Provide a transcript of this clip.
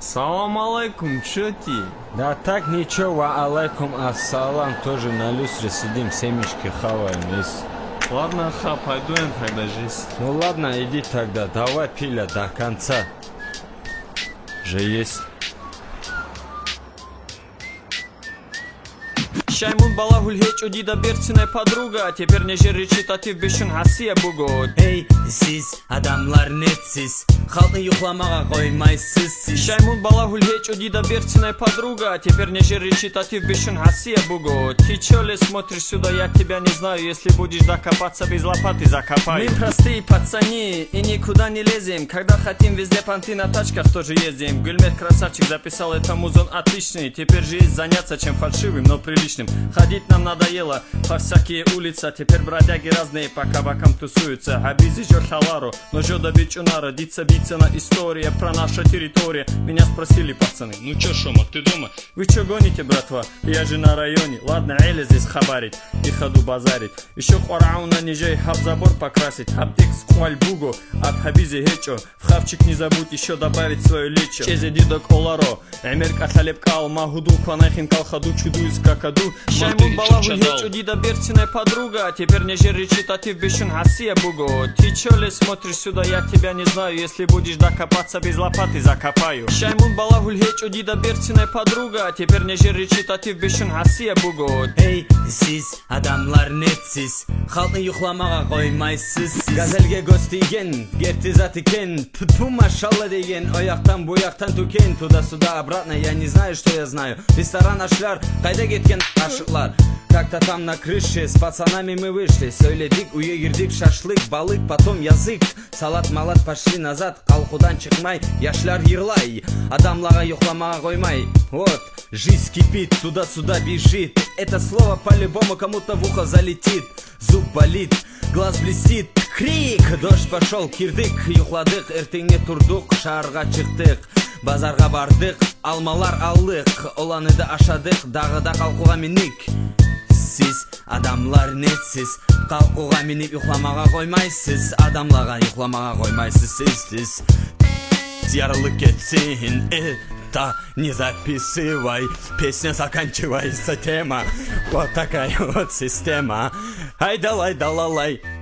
Салам алейкум, чё ти? Да так ничего, алейкум ассалам, тоже на люстре сидим, семечки хаваем. Ладно, пойдем тогда жизнь. Ну ладно, иди тогда, давай пиля до конца. Же есть. Шаймун балагул хеч удида берцинай подруга. Теперь не жер речитатив бешін Асия бугот. Эй, сиз, адамлар нетсиз, халқы юхламаға қоймайсыз сиз. Шаймун балагул хеч удида берцинай подруга. Теперь не жер речитатив бешін Асия бугот. Ты чё ли смотришь сюда, я тебя не знаю. Если будешь докопаться, без лопаты закопаю. Мы простые пацаны и никуда не лезем. Когда хотим, везде понты на тачках тоже ездим. Гульмет красавчик записал, это музон отличный. Теперь же есть заняться чем фальшивым, но приличным. Ходить нам надоело по всякие улицы. Теперь бродяги разные по кабакам тусуются. Хабизи жор халару, но жо да бичуна. Родится биться на история про нашу территорию. Меня спросили пацаны, ну чё, Шома, ты дома? Вы чё гоните, братва? Я же на районе. Ладно, Эля здесь хабарить и ходу базарить. Еще Хорауна ниже хаб забор покрасить. Хаптик скваль бугу от Хабизи хечо. В хавчик не забудь еще добавить свое лечо. Чезе дидок оларо. Эмерк аталепка алмагуду. Кванахин калхаду чуду из какаду. Шаймун балагул хеч удида берцинай подруга. Теперь не жер речитатив бешін Асия буго. Ты чё ли смотришь сюда, я тебя не знаю. Если будешь докопаться, без лопаты закопаю. Шаймун балагул хеч удида берцинай подруга. Теперь не жер речитатив бешін Асия буго. Эй, сиз, адамлар нетсиз, халқы юхламаға қоймайсыз сиз. Газелге көз тиген, герти зат екен. Ту машалла деген, ояқтан бұяқтан түкен. Туда-сюда обратно, я не знаю, что я знаю. Ресторан ашлар, қайда кеткен ашықлар. Как-то там на крыше с пацанами мы вышли. Сөйледик, уе кирдик, шашлык, балык, потом язык. Салат-малат пошли назад, қалқудан чықмай. Яшлар йырлай, адамларға юхламаға қоймай. Вот, жизнь кипит, туда-сюда бежит. Это слово по-любому кому-то в ухо залетит. Зуб болит, глаз блестит. Крик, дождь пошел, кирдик, юхладық, ертеңне тұрдық, шарға чықтық. Базарға бардық, алмалар алдық, оланыды ашадық, дағыда қалқуға миник. Сиз, адамлар нетсіз, қалқуға минip юхламаға қоймайсыз, адамларға юхламаға қоймайсыз сіз. Ярлык кетсин, это не записывай, песня заканчивается, тема. Вот такая вот система. Ай-далай-далалай.